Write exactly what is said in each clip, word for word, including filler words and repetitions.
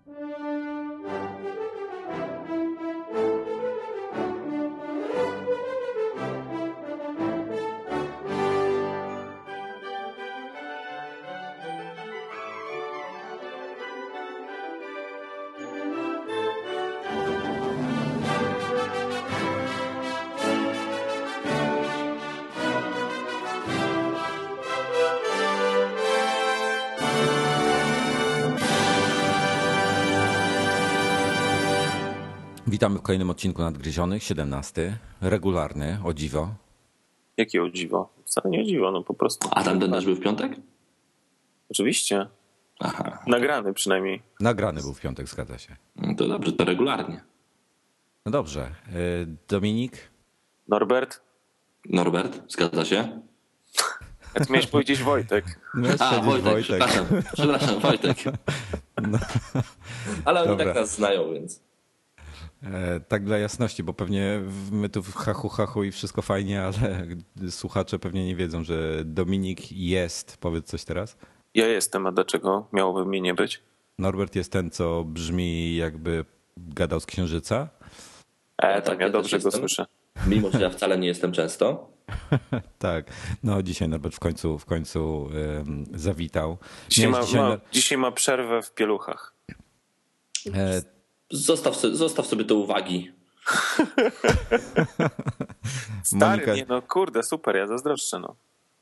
Witamy w kolejnym odcinku Nadgryzionych, siedemnasty, regularny, o dziwo. Jakie o dziwo? Wcale nie o dziwo, no po prostu. A tam ten też był w piątek? Oczywiście. Aha. Nagrany przynajmniej. Nagrany był w piątek, zgadza się. No to dobrze, to regularnie. No dobrze. Dominik? Norbert? Norbert, zgadza się? A ty miałeś powiedzieć Wojtek. Miałeś A, powiedzieć Wojtek, Wojtek. przepraszam, przepraszam, Wojtek. No. Ale oni Dobra. tak nas znają, więc... E, tak dla jasności, bo pewnie my tu w hachu hachu i wszystko fajnie, ale słuchacze pewnie nie wiedzą, że Dominik jest. Powiedz coś teraz. Ja jestem, a dlaczego miałoby mnie nie być? Norbert jest ten, co brzmi jakby gadał z księżyca. E, Ja tam tak, ja ja dobrze też go jestem. słyszę. Mimo, że ja wcale nie jestem często. Tak. No dzisiaj Norbert w końcu w końcu um, zawitał. Dzisiaj ma, Miałeś dzisiaj ma, na- dzisiaj ma przerwę w pieluchach. e, Zostaw, sobie- zostaw sobie to uwagi. Stary, Monika- nie, no kurde, super, ja zazdroszczę, no.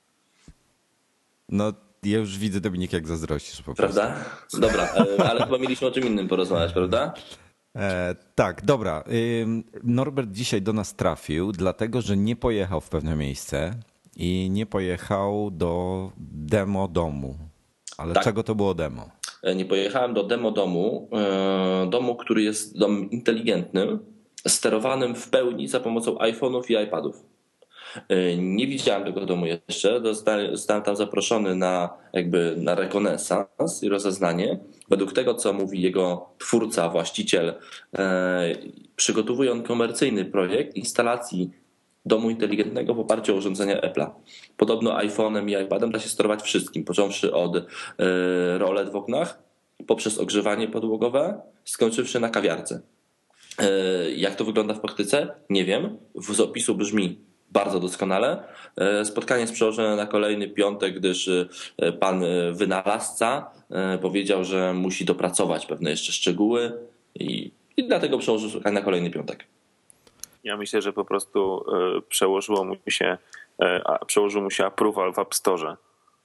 No ja już widzę, Dominik, jak zazdrościsz po prostu. Prawda? Dobra, e, ale chyba mieliśmy o czym innym porozmawiać, prawda? E, tak, dobra. Ym, Norbert dzisiaj do nas trafił, dlatego że nie pojechał w pewne miejsce i nie pojechał do demo domu. Ale Tak. czego to było demo? E, Nie pojechałem do demo domu, e, domu, który jest domem inteligentnym, sterowanym w pełni za pomocą iPhone'ów i iPadów. E, Nie widziałem tego domu jeszcze. Zostałem, zostałem tam zaproszony na jakby na rekonesans i rozeznanie. Według tego, co mówi jego twórca, właściciel, e, przygotowuje on komercyjny projekt instalacji domu inteligentnego w oparciu o urządzenia Apple'a. Podobno iPhone'em i iPadem da się sterować wszystkim, począwszy od e, rolet w oknach, poprzez ogrzewanie podłogowe, skończywszy na kawiarce. E, Jak to wygląda w praktyce? Nie wiem. Z opisu brzmi bardzo doskonale. E, Spotkanie jest przełożone na kolejny piątek, gdyż e, pan e, wynalazca e, powiedział, że musi dopracować pewne jeszcze szczegóły i, i dlatego przełożył spotkanie na kolejny piątek. Ja myślę, że po prostu e, przełożyło mu się, e, a, przełożył mu się approval w App Store.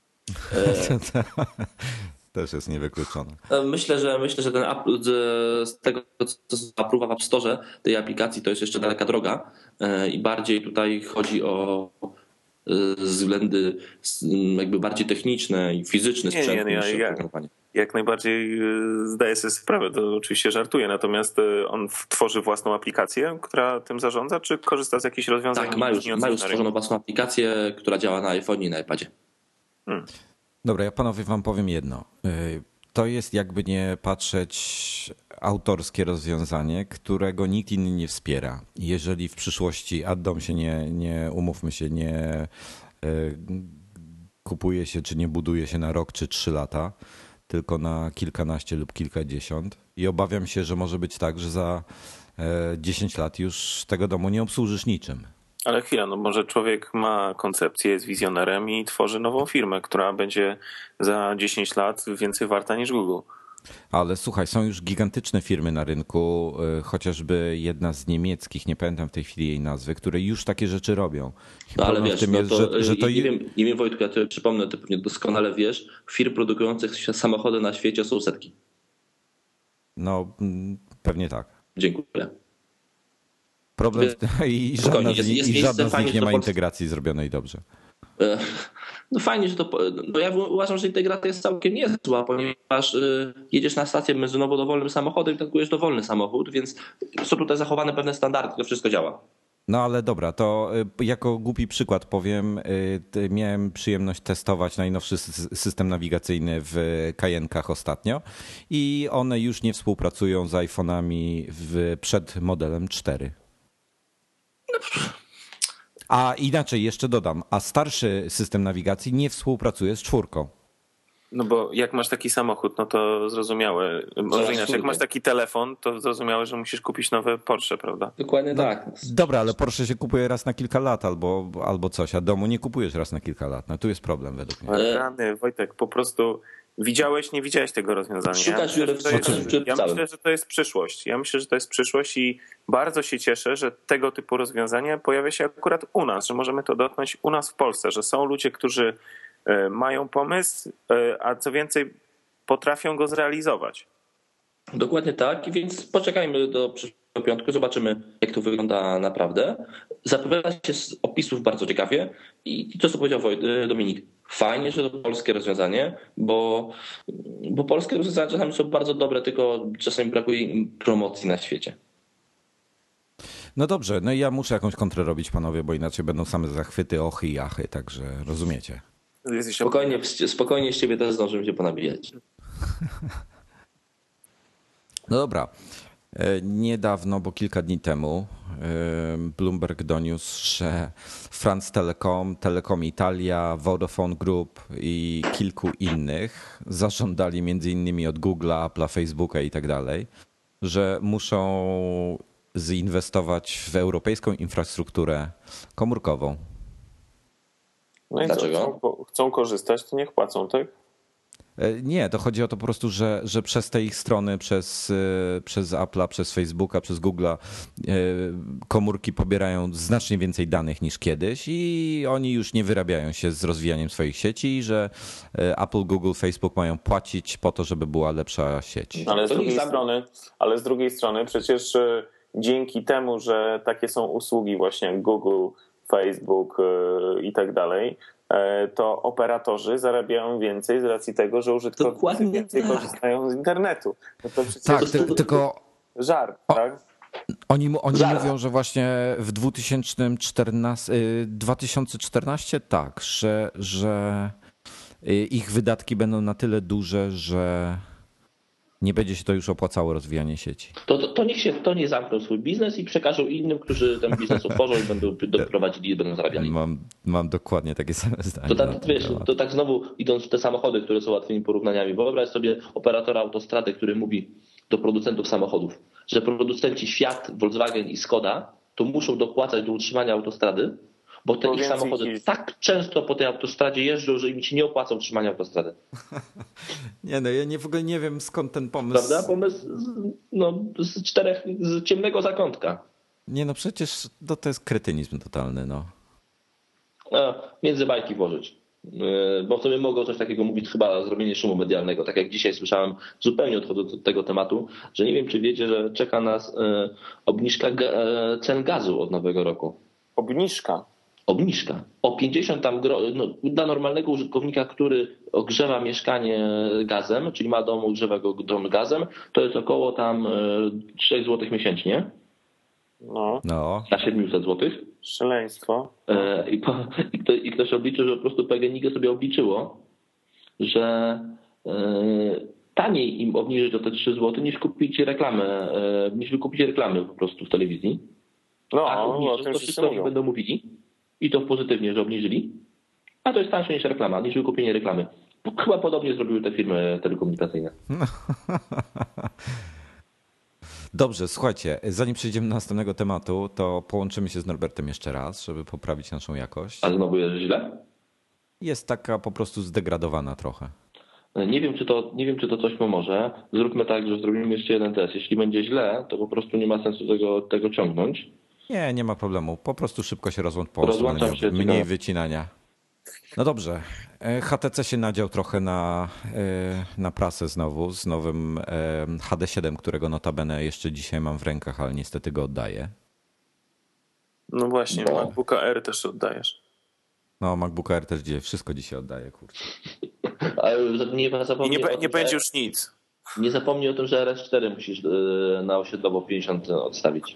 Też jest niewykluczone. Myślę, że myślę, że ten app, z z tego, co apruwa w App Store tej aplikacji, to jest jeszcze daleka droga e, i bardziej tutaj chodzi o e, względy s- jakby bardziej techniczne i fizyczne Nie, nie, sprzętu nie, niż ja- oprogramowanie. Jak najbardziej e, zdaję sobie sprawę, to oczywiście żartuję, natomiast e, on w- tworzy własną aplikację, która tym zarządza, czy korzysta z jakichś rozwiązań Tak, ma już, istniejących ma już na stworzoną rynku? własną aplikację, która działa na iPhone i na iPadzie. Hmm. Dobra, ja panowie wam powiem jedno. Y, To jest jakby nie patrzeć autorskie rozwiązanie, którego nikt inny nie wspiera. Jeżeli w przyszłości addom się nie, nie umówmy się, nie y, kupuje się czy nie buduje się na rok czy trzy lata, tylko na kilkanaście lub kilkadziesiąt i obawiam się, że może być tak, że za y, dziesięć lat już tego domu nie obsłużysz niczym. Ale chwila, no może człowiek ma koncepcję, jest wizjonerem i tworzy nową firmę, która będzie za dziesięć lat więcej warta niż Google. Ale słuchaj, są już gigantyczne firmy na rynku, y, chociażby jedna z niemieckich, nie pamiętam w tej chwili jej nazwy, które już takie rzeczy robią. I No ale problem w wiesz, tym no jest, to, że, że to nie, wiem, nie wiem Wojtku, ja to przypomnę, ty pewnie doskonale wiesz, firm produkujących samochody na świecie są setki. no mm, pewnie tak. Dziękuję. Problem w tym, i żadna, Spokojnie, z, jest- nich- jest i miejsce, żadna z fajnie, nich nie że ma to- integracji zrobionej dobrze. E, No fajnie, że to. No ja uważam, że integracja jest całkiem niezła, ponieważ y, jedziesz na stację benzynową dowolnym samochodem i tankujesz dowolny samochód, więc są tutaj zachowane pewne standardy, to wszystko działa. No ale dobra, to y, jako głupi przykład powiem, y, ty- miałem przyjemność testować najnowszy sys- system nawigacyjny w Cayenne'kach ostatnio i one już nie współpracują z iPhone'ami w, przed modelem cztery. A inaczej jeszcze dodam, a starszy system nawigacji nie współpracuje z czwórką. No bo jak masz taki samochód, no to zrozumiałe. Może inaczej, jak masz taki telefon, to zrozumiałe, że musisz kupić nowe Porsche, prawda? Dokładnie no, tak. Dobra, ale Porsche się kupuje raz na kilka lat albo, albo coś, a domu nie kupujesz raz na kilka lat. No tu jest problem według mnie. Rany, Wojtek, po prostu widziałeś, nie widziałeś tego rozwiązania. Szukasz Ja myślę, że to jest, czy ja myślę, że to jest przyszłość. Ja myślę, że to jest przyszłość i bardzo się cieszę, że tego typu rozwiązanie pojawia się akurat u nas, że możemy to dotknąć u nas w Polsce, że są ludzie, którzy mają pomysł, a co więcej potrafią go zrealizować. Dokładnie tak, więc poczekajmy do przyszłego piątku, zobaczymy jak to wygląda naprawdę. Zapowiada się z opisów bardzo ciekawie i to co powiedział Dominik, fajnie, że to polskie rozwiązanie, bo, bo polskie rozwiązania czasami są bardzo dobre, tylko czasami brakuje im promocji na świecie. No dobrze, no i ja muszę jakąś kontrę robić, panowie, bo inaczej będą same zachwyty, ochy i achy, także rozumiecie. Spokojnie, spokojnie z ciebie też zdążymy się ponabijać. No dobra. Niedawno, bo kilka dni temu, Bloomberg doniósł, że France Telecom, Telecom Italia, Vodafone Group i kilku innych zażądali między innymi od Google'a, Apple'a, Facebooka i tak dalej, że muszą zinwestować w europejską infrastrukturę komórkową. No i dlaczego? Chcą, chcą korzystać, to niech płacą, tak? Nie, to chodzi o to po prostu, że, że przez te ich strony, przez, przez Apple'a, przez Facebooka, przez Google'a komórki pobierają znacznie więcej danych niż kiedyś i oni już nie wyrabiają się z rozwijaniem swoich sieci, że Apple, Google, Facebook mają płacić po to, żeby była lepsza sieć. Ale z drugiej strony, ale z drugiej strony przecież dzięki temu, że takie są usługi właśnie jak Google, Facebook i tak dalej, to operatorzy zarabiają więcej z racji tego, że użytkownicy Dokładnie więcej tak. korzystają z internetu. No to przecież Tak, to ty, tylko żart, o, tak? Oni, oni Zaraz. mówią, że właśnie w dwa tysiące czternastym, dwa tysiące czternastym tak, że, że ich wydatki będą na tyle duże, że nie będzie się to już opłacało rozwijanie sieci. To, to, to niech się to nie zamkną swój biznes i przekażą innym, którzy ten biznes otworzą i będą doprowadzili i będą zarabiali. Mam, mam dokładnie takie same zdanie. To na tak, ten wiesz, temat. to tak znowu idąc w te samochody, które są łatwymi porównaniami. Wyobraź sobie operatora autostrady, który mówi do producentów samochodów, że producenci Fiat, Volkswagen i Skoda to muszą dopłacać do utrzymania autostrady, bo te Bo ich więcej samochody jeździ. tak często po tej autostradzie jeżdżą, że im się nie opłaca utrzymania autostrady. Nie no, ja nie, w ogóle nie wiem skąd ten pomysł. Prawda? Pomysł z, no, z czterech, z ciemnego zakątka. Nie no, przecież to, to jest kretynizm totalny, no. No, między bajki włożyć. Yy, Bo sobie mogą coś takiego mówić, chyba zrobienie szumu medialnego. Tak jak dzisiaj słyszałem, zupełnie odchodząc od tego tematu, że nie wiem, czy wiecie, że czeka nas yy, obniżka ga- yy, cen gazu od nowego roku. Obniżka. Obniżka. O pięćdziesiąt tam gro, no, dla normalnego użytkownika, który ogrzewa mieszkanie gazem, czyli ma dom, ogrzewa go dom gazem, to jest około tam yy, sześć złotych miesięcznie. No, No, Na siedemset złotych. szaleństwo. I, po, i, kto, I ktoś obliczył, że po prostu P G N iG sobie obliczyło, że e, taniej im obniżyć o te trzy złote niż kupić reklamę, e, niż wykupić reklamy po prostu w telewizji. No, A o obniżą, tym to wszyscy wszyscy oni mówią. będą mówili i to pozytywnie, że obniżyli. A to jest tańsze niż reklama, niż wykupienie reklamy. Chyba podobnie zrobiły te firmy telekomunikacyjne. dobrze, słuchajcie, zanim przejdziemy do następnego tematu, to połączymy się z Norbertem jeszcze raz, żeby poprawić naszą jakość. A znowu jest źle? Jest taka po prostu zdegradowana trochę. Nie wiem, czy to, nie wiem, czy to coś pomoże. Zróbmy tak, że zrobimy jeszcze jeden test. Jeśli będzie źle, to po prostu nie ma sensu tego, tego ciągnąć. Nie, nie ma problemu. Po prostu szybko się rozłącz po Rozłączam się, mniej ciekawe. wycinania. No dobrze. H T C się nadział trochę na, na prasę znowu z nowym H D siedem, którego notabene jeszcze dzisiaj mam w rękach, ale niestety go oddaję. No właśnie, Bo. MacBooka Air też oddajesz. No, MacBook Air też dzisiaj wszystko dzisiaj oddaję, kurczę. Ale nie I zapomnij nie, o be- tym, nie będzie że- już nic. Nie zapomnij o tym, że R S cztery musisz yy, na osiedlowo pięćdziesiąt odstawić.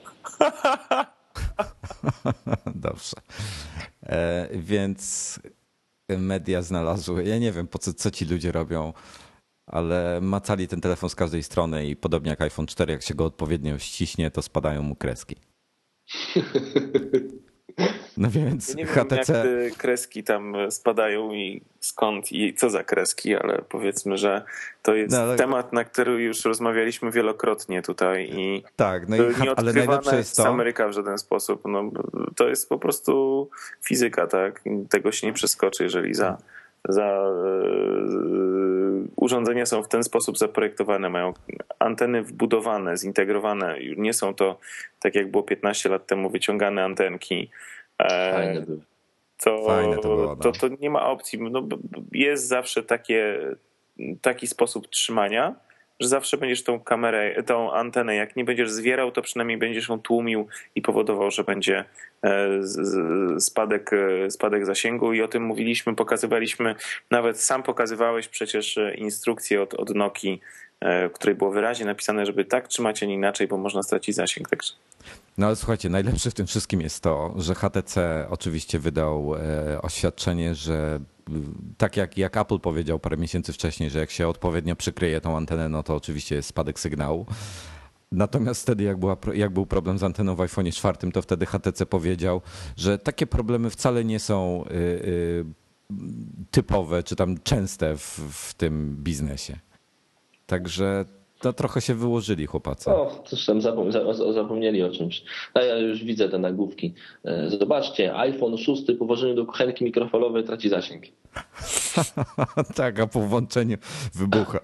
Dobrze. E, więc media znalazły, ja nie wiem po co, co ci ludzie robią, ale macali ten telefon z każdej strony i podobnie jak iPhone cztery, jak się go odpowiednio ściśnie, to spadają mu kreski. No więc Ja nie wiem, H T C... jak te kreski tam spadają i skąd i co za kreski, ale powiedzmy, że to jest no, ale... temat, na który już rozmawialiśmy wielokrotnie tutaj i tak, no to i nie ale najlepsze jest to... Ameryka w żaden sposób. No, to jest po prostu fizyka, tak? Tego się nie przeskoczy, jeżeli za... za yy, urządzenia są w ten sposób zaprojektowane, mają anteny wbudowane, zintegrowane. Nie są to, tak jak było piętnaście lat temu, wyciągane antenki. Fajne były. To, Fajne to, było, no. to, to nie ma opcji. No, jest zawsze takie, taki sposób trzymania, że zawsze będziesz tą kamerę, tą antenę, jak nie będziesz zwierał, to przynajmniej będziesz ją tłumił i powodował, że będzie spadek, spadek zasięgu i o tym mówiliśmy, pokazywaliśmy, nawet sam pokazywałeś przecież instrukcję od, od Nokii, w której było wyraźnie napisane, żeby tak trzymać, a nie inaczej, bo można stracić zasięg. Także. No ale słuchajcie, najlepsze w tym wszystkim jest to, że H T C oczywiście wydał oświadczenie, że tak jak, jak Apple powiedział parę miesięcy wcześniej, że jak się odpowiednio przykryje tą antenę, no to oczywiście jest spadek sygnału. Natomiast wtedy, jak, była, jak był problem z anteną w iPhone czwartym, to wtedy H T C powiedział, że takie problemy wcale nie są y, y, typowe czy tam częste w, w tym biznesie. Także to trochę się wyłożyli chłopacy. O, coś tam zapomnieli o czymś. A ja już widzę te nagłówki. Zobaczcie, iPhone szósty po włożeniu do kuchenki mikrofalowej traci zasięg. Tak, a po włączeniu wybucha.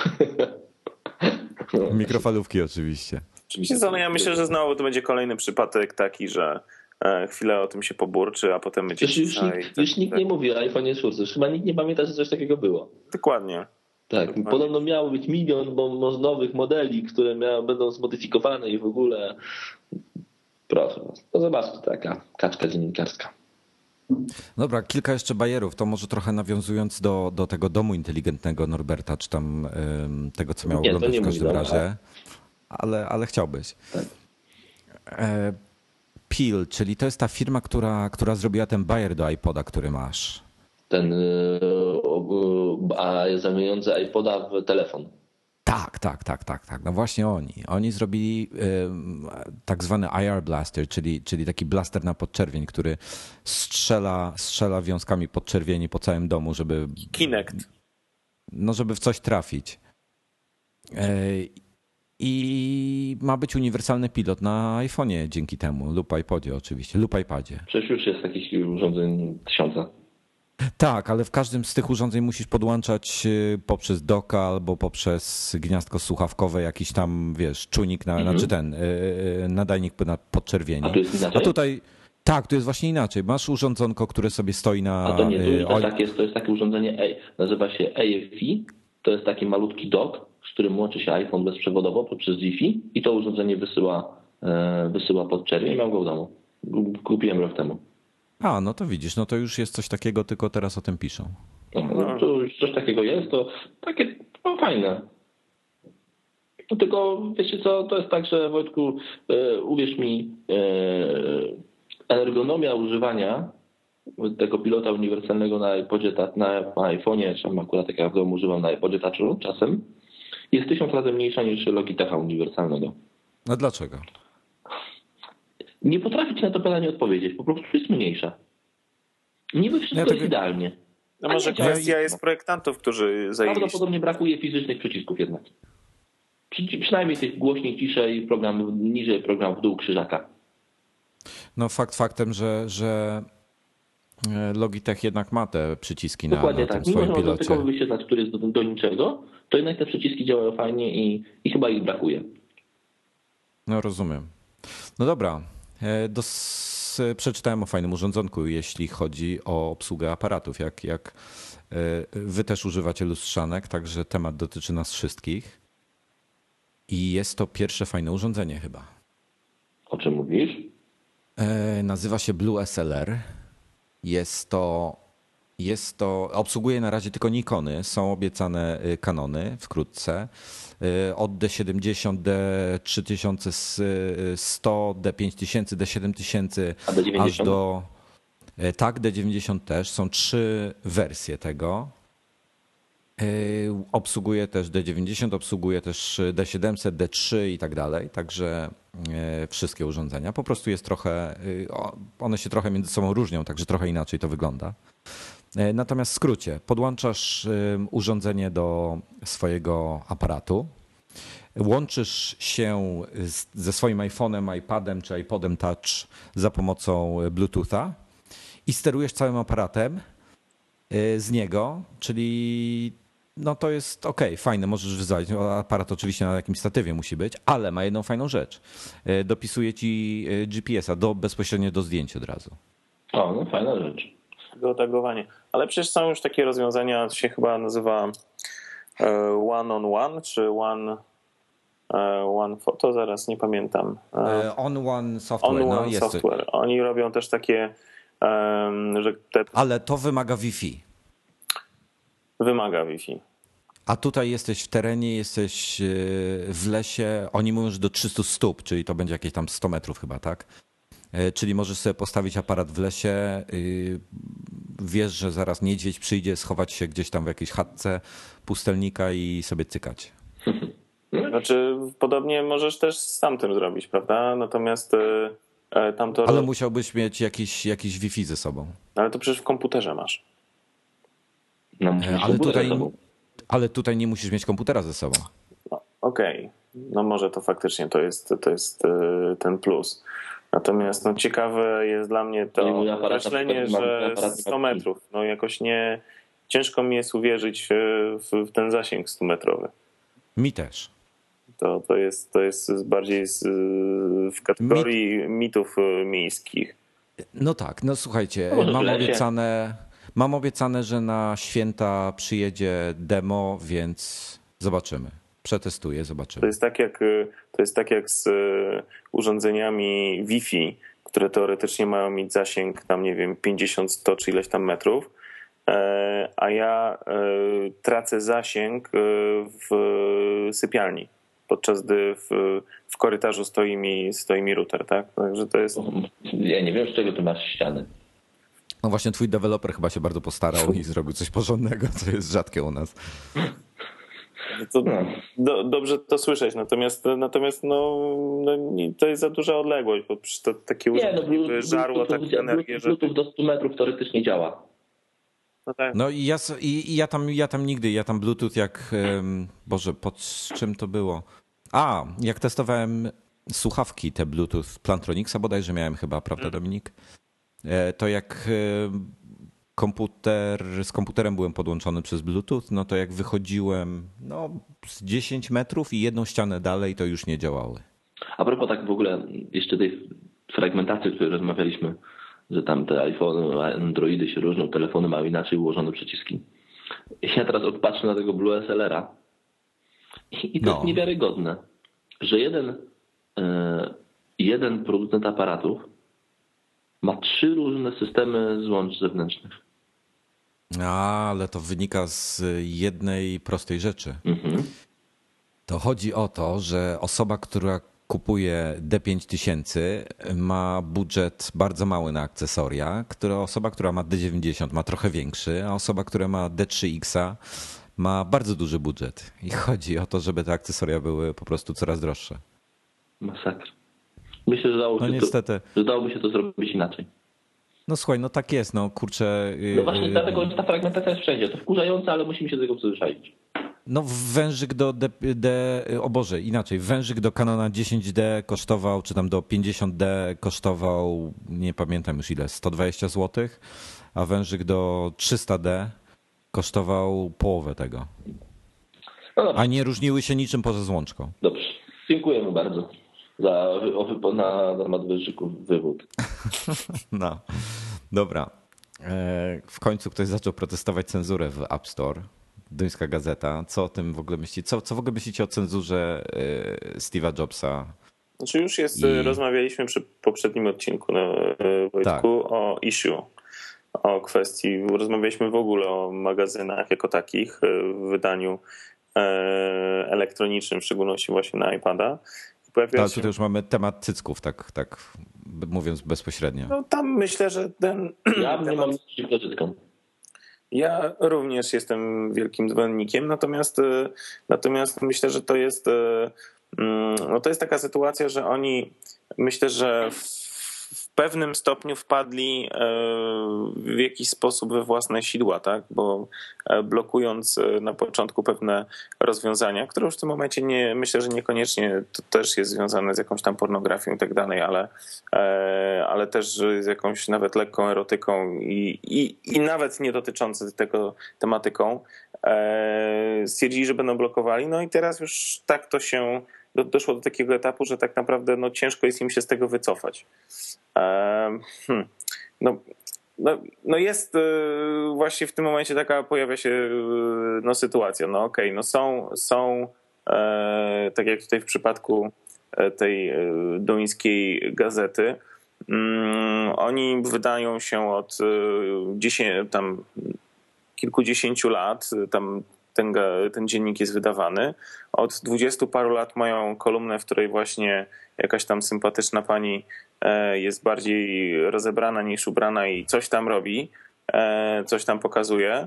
Mikrofalówki oczywiście. Oczywiście, no ja myślę, że znowu to będzie kolejny przypadek taki, że chwilę o tym się poburczy, a potem będzie... Już, już, nikt, już nikt nie mówi o iPhone szóstym. Chyba nikt nie pamięta, że coś takiego było. Dokładnie. Tak, Dokładnie. Podobno miało być milion bo nowych modeli, które miały, będą zmodyfikowane i w ogóle... Proszę, to zobaczcie, taka kaczka dziennikarska. Dobra, kilka jeszcze bajerów, to może trochę nawiązując do, do tego domu inteligentnego Norberta, czy tam ym, tego, co miał nie, oglądać w każdym razie, ale, ale chciałbyś. Tak. E, Peel, czyli to jest ta firma, która, która zrobiła ten bajer do iPoda, który masz. Ten yy, zamieniający iPoda w telefon. Tak, tak, tak, tak, tak. No właśnie oni. Oni zrobili y, tak zwany I R blaster, czyli, czyli taki blaster na podczerwień, który strzela, strzela wiązkami podczerwieni po całym domu, żeby... Kinect. No, żeby w coś trafić. Y, I ma być uniwersalny pilot na iPhone'ie dzięki temu, lub iPodzie oczywiście, lub iPadzie. Przecież już jest takich urządzeń tysiące. Tak, ale w każdym z tych urządzeń musisz podłączać poprzez docka albo poprzez gniazdko słuchawkowe jakiś tam, wiesz, czujnik, na, mm-hmm. znaczy ten nadajnik na podczerwieni. A tu jest inaczej? A tutaj tak, tu jest właśnie inaczej. Masz urządzonko, które sobie stoi na... A to nie, to, już to, tak jest, to jest takie urządzenie, nazywa się A F I, to jest taki malutki dock, z którym łączy się iPhone bezprzewodowo poprzez Wi-Fi i to urządzenie wysyła, wysyła podczerwień. Mam go w domu. Kupiłem rok temu. A, no to widzisz, no to już jest coś takiego, tylko teraz o tym piszą. No, to już coś takiego jest, to takie no, fajne. No, tylko wiecie co, to jest tak, że Wojtku, e, uwierz mi, e, ergonomia używania tego pilota uniwersalnego na iPodzie, na, na iPhone'ie, czy akurat tak jak w domu używam na iPodzie Touchu czasem, jest tysiąc razy mniejsza niż Logitecha uniwersalnego. No dlaczego? Nie potrafię ci na to pytanie odpowiedzieć, po prostu jest mniejsza. Niby wszystko ja jest tego... idealnie. No może nie, kwestia jest projektantów, którzy zajęli... Prawdopodobnie brakuje fizycznych przycisków jednak. Przy, przynajmniej tych głośniej, ciszej, program niżej, program w dół krzyżaka. No fakt faktem, że, że Logitech jednak ma te przyciski Dokładnie na, na tak. tym swoim Mimo, że pilocie. dotykowy wyświetlacz, który jest do, do niczego, to jednak te przyciski działają fajnie i, i chyba ich brakuje. No rozumiem. No dobra. Do, przeczytałem o fajnym urządzonku, jeśli chodzi o obsługę aparatów. Jak, jak wy też używacie lustrzanek, także temat dotyczy nas wszystkich. I jest to pierwsze fajne urządzenie chyba. O czym mówisz? Nazywa się Blue S L R. Jest to, jest to, obsługuje na razie tylko Nikony, są obiecane Canony wkrótce. Od D siedemdziesiąt, D trzy tysiące sto, D pięć tysięcy, D siedem tysięcy, aż do... Tak, D dziewięćdziesiąt też. Są trzy wersje tego. Obsługuje też D dziewięćdziesiąt, obsługuje też D siedemset, D trzy i tak dalej. Także wszystkie urządzenia. Po prostu jest trochę, one się trochę między sobą różnią, także trochę inaczej to wygląda. Natomiast w skrócie, podłączasz urządzenie do swojego aparatu, łączysz się ze swoim iPhone'em, iPadem czy iPodem Touch za pomocą Bluetootha i sterujesz całym aparatem z niego, czyli no to jest ok, fajne, możesz wyzwolić. Aparat oczywiście na jakimś statywie musi być, ale ma jedną fajną rzecz. Dopisuje ci G P S a do, bezpośrednio do zdjęcia od razu. O, no fajna rzecz. Geotagowanie. Ale przecież są już takie rozwiązania, to się chyba nazywa one on one, czy one, one photo, zaraz nie pamiętam. On one software. On no, one jest. software. Oni robią też takie, że te... Ale to wymaga Wi-Fi. Wymaga Wi-Fi. A tutaj jesteś w terenie, jesteś w lesie, oni mówią, że do trzystu stóp, czyli to będzie jakieś tam sto metrów chyba, tak? Czyli możesz sobie postawić aparat w lesie, wiesz, że zaraz niedźwiedź przyjdzie, schować się gdzieś tam w jakiejś chatce pustelnika i sobie cykać. Znaczy podobnie możesz też z tamtym zrobić, prawda? Natomiast tamto... Ale musiałbyś mieć jakiś, jakiś Wi-Fi ze sobą. Ale to przecież w komputerze masz. No, ale, tutaj, ale tutaj nie musisz mieć komputera ze sobą. No, okej, okay. No może to faktycznie to jest, to jest ten plus. Natomiast no, ciekawe jest dla mnie to określenie, że sto metrów. No jakoś nie, ciężko mi jest uwierzyć w, w ten zasięg stu metrowy. Mi też. To, to, jest, to jest bardziej z, w kategorii Mit... mitów miejskich. No tak, no słuchajcie, mam obiecane, mam obiecane, że na święta przyjedzie demo, więc zobaczymy. Przetestuję, zobaczymy. To jest tak jak, to jest tak jak z urządzeniami Wi-Fi, które teoretycznie mają mieć zasięg tam, nie wiem, pięćdziesiąt, sto czy ileś tam metrów, a ja tracę zasięg w sypialni, podczas gdy w, w korytarzu stoi mi, stoi mi router, tak? Także to jest... Ja nie wiem, z czego ty masz ściany. No właśnie twój deweloper chyba się bardzo postarał i zrobił coś porządnego, co jest rzadkie u nas. To do, dobrze to słyszeć, natomiast natomiast no, no to jest za duża odległość, bo to takie urządzenie by żarło taką energię, że... Bluetooth do stu metrów teoretycznie działa. No, tak. No i ja, i, i ja tam ja tam nigdy, ja tam Bluetooth jak, Boże, pod czym to było? A, jak testowałem słuchawki te Bluetooth Plantronicsa bodajże miałem chyba, prawda Dominik? To jak komputer, z komputerem byłem podłączony przez Bluetooth, no to jak wychodziłem no, z dziesięć metrów i jedną ścianę dalej, to już nie działały. A propos tak w ogóle jeszcze tej fragmentacji, o której rozmawialiśmy, że tam te iPhone, Androidy się różnią, telefony mają inaczej ułożone przyciski. Ja teraz patrzę na tego Blue S L R-a i to no. jest niewiarygodne, że jeden, jeden producent aparatów ma trzy różne systemy złącz zewnętrznych. A, ale to wynika z jednej prostej rzeczy. Mhm. To chodzi o to, że osoba, która kupuje D pięć tysięcy ma budżet bardzo mały na akcesoria, która osoba, która ma D dziewięćdziesiąt ma trochę większy, a osoba, która ma D trzy X ma bardzo duży budżet. I chodzi o to, żeby te akcesoria były po prostu coraz droższe. Masakra. Myślę, że, dało no się niestety. To, że dałoby się to zrobić inaczej. No słuchaj, no tak jest, no kurczę. No właśnie dlatego ta fragmentacja jest wszędzie. To wkurzające, ale musimy się do tego przyzwyczaić. No wężyk do D, D, o Boże, inaczej, wężyk do Canona dziesięć D kosztował, czy tam do pięćdziesiąt D kosztował, nie pamiętam już ile, sto dwadzieścia złotych, a wężyk do trzysta D kosztował połowę tego. No a nie różniły się niczym poza złączką. Dobrze, dziękujemy bardzo za na temat wężyków wywód. No, dobra. W końcu ktoś zaczął protestować cenzurę w App Store. Duńska Gazeta. Co o tym w ogóle myślicie? Co, co w ogóle myślicie o cenzurze Steve'a Jobsa? Znaczy już jest, I... rozmawialiśmy przy poprzednim odcinku, no, Wojtku, tak. o issue, o kwestii, rozmawialiśmy w ogóle o magazynach jako takich w wydaniu elektronicznym, w szczególności właśnie na iPada. Ale tutaj już mamy temat cycków, tak, tak mówiąc bezpośrednio. No tam myślę, że ten... Ja nie mam nic przeciwko. Ja również jestem wielkim zwolennikiem, natomiast, natomiast myślę, że to jest no to jest taka sytuacja, że oni myślę, że w w pewnym stopniu wpadli w jakiś sposób we własne sidła, tak? Bo blokując na początku pewne rozwiązania, które już w tym momencie nie, myślę, że niekoniecznie to też jest związane z jakąś tam pornografią i tak dalej, ale, ale też z jakąś nawet lekką erotyką i, i, i nawet nie dotyczące tego tematyką, stwierdzili, że będą blokowali. No i teraz już tak to się doszło do takiego etapu, że tak naprawdę no, ciężko jest im się z tego wycofać. Hmm. No, no, no jest właśnie w tym momencie taka pojawia się no, sytuacja. No okej, okay, no są, są tak jak tutaj w przypadku tej duńskiej gazety, oni wydają się od dziesięciu, tam kilkudziesięciu lat, tam ten, ten dziennik jest wydawany. Od dwudziestu paru lat mają kolumnę, w której właśnie jakaś tam sympatyczna pani jest bardziej rozebrana niż ubrana i coś tam robi, coś tam pokazuje.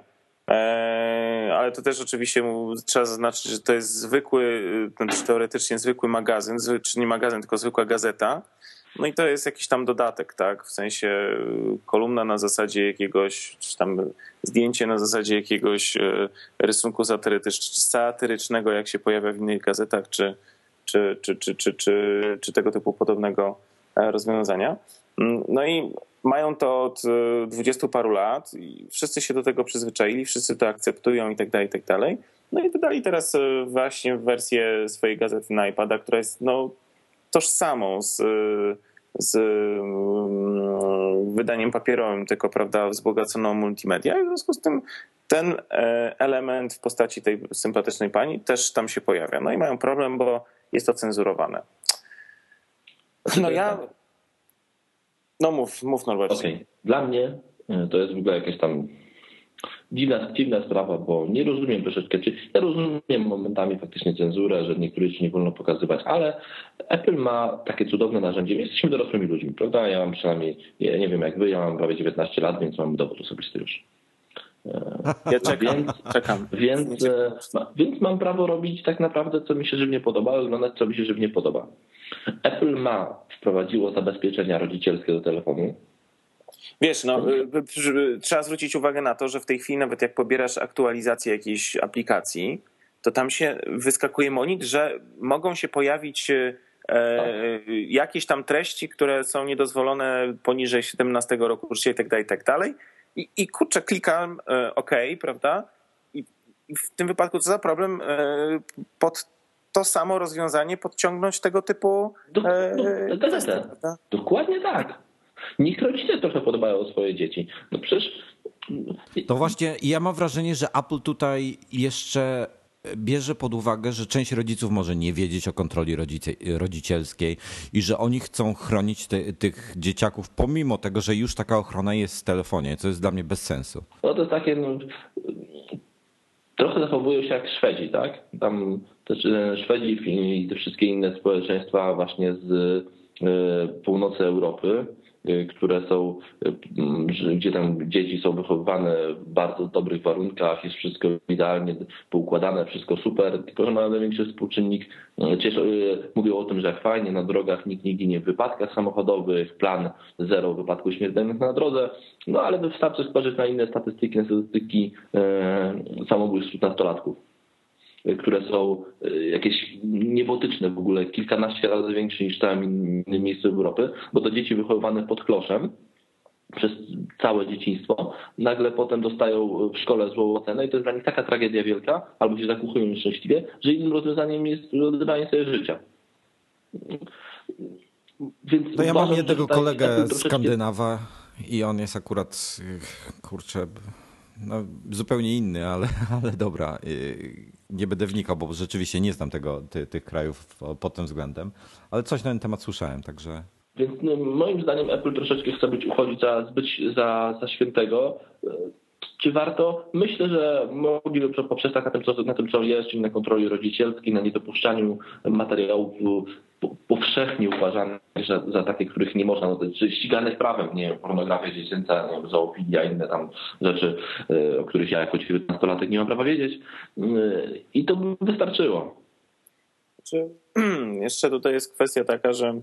Ale to też oczywiście trzeba zaznaczyć, że to jest zwykły, znaczy teoretycznie zwykły magazyn, czy nie magazyn, tylko zwykła gazeta. No i to jest jakiś tam dodatek, tak? W sensie kolumna na zasadzie jakiegoś, czy tam zdjęcie na zasadzie jakiegoś rysunku satyrycznego, jak się pojawia w innych gazetach, czy, czy, czy, czy, czy, czy, czy tego typu podobnego rozwiązania. No i mają to od dwudziestu paru lat i wszyscy się do tego przyzwyczaili, wszyscy to akceptują i tak dalej, i tak dalej. No i wydali teraz właśnie wersję swojej gazety na iPada, która jest no tożsamą z, z wydaniem papierowym, tylko prawda, wzbogaconą multimedia. I w związku z tym ten element w postaci tej sympatycznej pani też tam się pojawia. No i mają problem, bo jest to cenzurowane. No ja... No mów, mów Norbert. Okej. Okay. Dla mnie to jest w ogóle jakaś tam dziwna, dziwna sprawa, bo nie rozumiem troszeczkę, czy ja rozumiem momentami faktycznie cenzurę, że niektórych rzeczy nie wolno pokazywać, ale Apple ma takie cudowne narzędzie. My jesteśmy dorosłymi ludźmi, prawda? Ja mam przynajmniej, ja nie wiem jak wy, ja mam prawie dziewiętnaście lat, więc mam dowód osobisty już. Ja czekam, więc, czekam. Więc, więc mam prawo robić tak naprawdę, co mi się żywnie podoba, oglądać, co mi się żywnie podoba. Apple ma, wprowadziło zabezpieczenia rodzicielskie do telefonu. Wiesz, no, trzeba zwrócić uwagę na to, że w tej chwili nawet jak pobierasz aktualizację jakiejś aplikacji, to tam się wyskakuje monit, że mogą się pojawić e, jakieś tam treści, które są niedozwolone poniżej siedemnastego roku życia i tak dalej, i tak dalej. I, i kurczę, klikam e, OK, prawda? I, I w tym wypadku co za problem e, pod to samo rozwiązanie podciągnąć tego typu e, do, do, kwestie, prawda? Dokładnie tak. Niech rodzice trochę podobają swoje dzieci. No przecież... To właśnie ja mam wrażenie, że Apple tutaj jeszcze bierze pod uwagę, że część rodziców może nie wiedzieć o kontroli rodzice, rodzicielskiej i że oni chcą chronić te, tych dzieciaków, pomimo tego, że już taka ochrona jest w telefonie, co jest dla mnie bez sensu. No to jest takie... No, trochę zachowują się jak Szwedzi, tak? Tam też Szwedzi i te wszystkie inne społeczeństwa właśnie z północy Europy, które są, gdzie tam dzieci są wychowywane w bardzo dobrych warunkach, jest wszystko idealnie poukładane, wszystko super, tylko że ma największy współczynnik. Cieszę, mówią o tym, że jak fajnie na drogach nikt nie ginie w wypadkach samochodowych, plan zero wypadków śmiertelnych na drodze, no ale wystarczy spojrzeć na inne statystyki, na statystyki samobójstw wśród nastolatków, które są jakieś niebotyczne w ogóle, kilkanaście razy większe niż w całym innym miejscu Europy, bo to dzieci wychowywane pod kloszem przez całe dzieciństwo nagle potem dostają w szkole złą ocenę i to jest dla nich taka tragedia wielka, albo się zakuchują nieszczęśliwie, że innym rozwiązaniem jest odebranie sobie życia. Więc no ja uważam, mam jednego kolegę troszeczkę... Skandynawa i on jest akurat, kurczę, no, zupełnie inny, ale, ale dobra. Nie będę wnikał, bo rzeczywiście nie znam tego, ty, tych krajów pod tym względem, ale coś na ten temat słyszałem, także... Więc no, moim zdaniem Apple troszeczkę chce być uchodzić za, być za, za świętego. Czy warto? Myślę, że mogliby poprzestać na tym, co, na tym, co jest, czyli na kontroli rodzicielskiej, na niedopuszczaniu materiałów powszechnie uważanych za, za takie, których nie można, no, ściganych prawem, nie wiem, pornografia dziecięca, nie wiem, zoofilia, inne tam rzeczy, o których ja jako dziewiętnastolatek nie mam prawa wiedzieć. I to by wystarczyło. Czy, jeszcze tutaj jest kwestia taka, że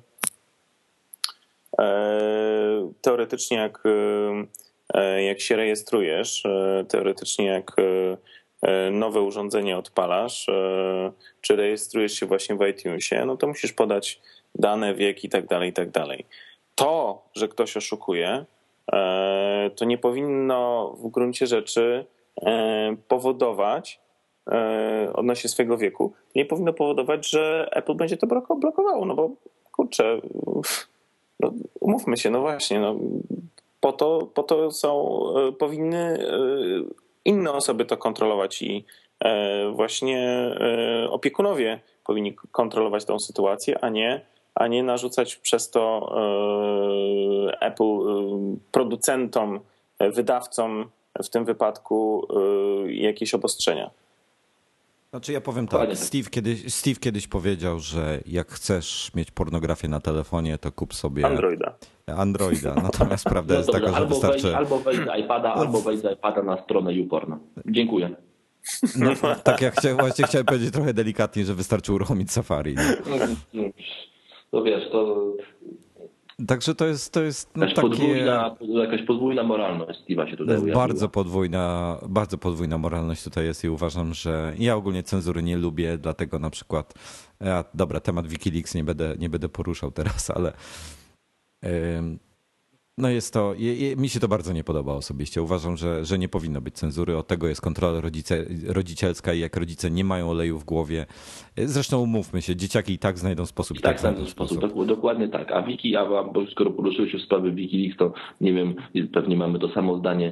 e, teoretycznie jak, e, jak się rejestrujesz, e, teoretycznie jak e, nowe urządzenie odpalasz, e, czy rejestrujesz się właśnie w iTunesie, no to musisz podać dane, wiek i tak dalej, i tak dalej. To, że ktoś oszukuje, e, to nie powinno w gruncie rzeczy e, powodować odnośnie swojego wieku, nie powinno powodować, że Apple będzie to blokowało, no bo kurczę, no, umówmy się, no właśnie, no, po to, po to są, powinny inne osoby to kontrolować i właśnie opiekunowie powinni kontrolować tą sytuację, a nie, a nie narzucać przez to Apple producentom, wydawcom w tym wypadku jakieś obostrzenia. Znaczy ja powiem tak, Steve kiedyś, Steve kiedyś powiedział, że jak chcesz mieć pornografię na telefonie, to kup sobie Androida. Androida. Natomiast prawda no jest taka, że albo wystarczy... Wejdź, albo wejdź z iPada, albo wejdź z iPada na stronę YouPorn. Dziękuję. No, tak jak chciałem, właśnie chciałem powiedzieć trochę delikatnie, że wystarczy uruchomić Safari. No, to wiesz, to... Także to jest, to jest no, jakaś, takie... podwójna, jakaś podwójna moralność Steve'a się tutaj ujawniła. Bardzo podwójna, bardzo podwójna moralność tutaj jest i uważam, że ja ogólnie cenzury nie lubię, dlatego na przykład, ja, dobra, temat Wikileaks nie będę, nie będę poruszał teraz, ale yy, no jest to, je, je, mi się to bardzo nie podoba osobiście. Uważam, że, że nie powinno być cenzury, od tego jest kontrola rodzice, rodzicielska i jak rodzice nie mają oleju w głowie. Zresztą umówmy się, dzieciaki i tak znajdą sposób. I tak, tak znajdą sposób, sposób. Dokładnie tak. A Wiki, a bo skoro poruszyły się w sprawie Wikileaks, to nie wiem, pewnie mamy to samo zdanie.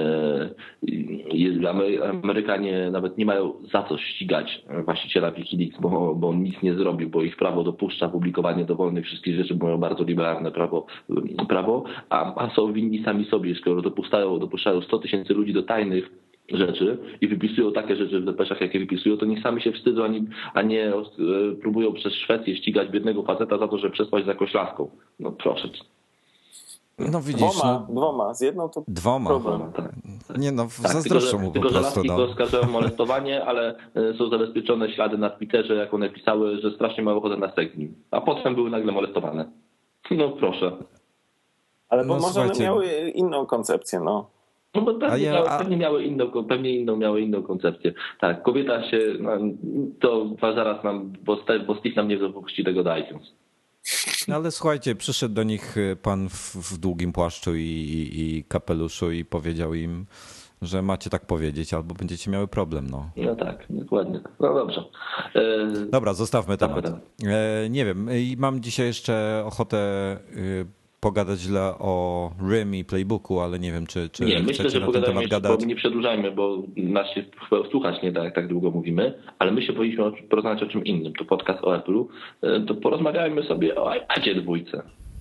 Amerykanie nawet nie mają za co ścigać właściciela Wikileaks, bo, bo on nic nie zrobił, bo ich prawo dopuszcza publikowanie dowolnych wszystkich rzeczy, bo mają bardzo liberalne prawo, prawo a, a są winni sami sobie, skoro dopuszczają, dopuszczają sto tysięcy ludzi do tajnych rzeczy i wypisują takie rzeczy w depeszach, jakie wypisują, to niech sami się wstydzą, ani, a nie próbują przez Szwecję ścigać biednego faceta za to, że przespać z jakąś laską. No proszę. No widzisz, dwoma, no, dwoma, z jedną to dwoma. problem. Tak, tak. Nie no, tak, zazdroszczą mu po tylko, że, prostu. Tylko, że laski go oskarżają o molestowanie, ale są zabezpieczone ślady na Twitterze, jak one pisały, że strasznie mają ochotę na seks z nim. A potem były nagle molestowane. No proszę. Ale bo no, może słuchajcie. one miały inną koncepcję, no. No bo pewnie, ja, miały, a... pewnie miały inną, pewnie inną miały inną koncepcję. Tak, kobieta się, no, to zaraz nam, bo Steve, bo Steve nam nie wypuści tego do iTunes. No ale słuchajcie, przyszedł do nich pan w, w długim płaszczu i, i, i kapeluszu i powiedział im, że macie tak powiedzieć, albo będziecie miały problem. No, no tak, dokładnie. No dobrze. E... Dobra, zostawmy temat. Dobra. E, nie wiem, i mam dzisiaj jeszcze ochotę pogadać źle o R I M i Playbooku, ale nie wiem, czy, czy nie, chcecie myślę, że na ten temat jeszcze, gadać. Bo nie przedłużajmy, bo nas się słuchać nie da, jak tak długo mówimy, ale my się powinniśmy porozmawiać o czym innym. To podcast o Apple'u, to porozmawiajmy sobie o iPadzie dwójce.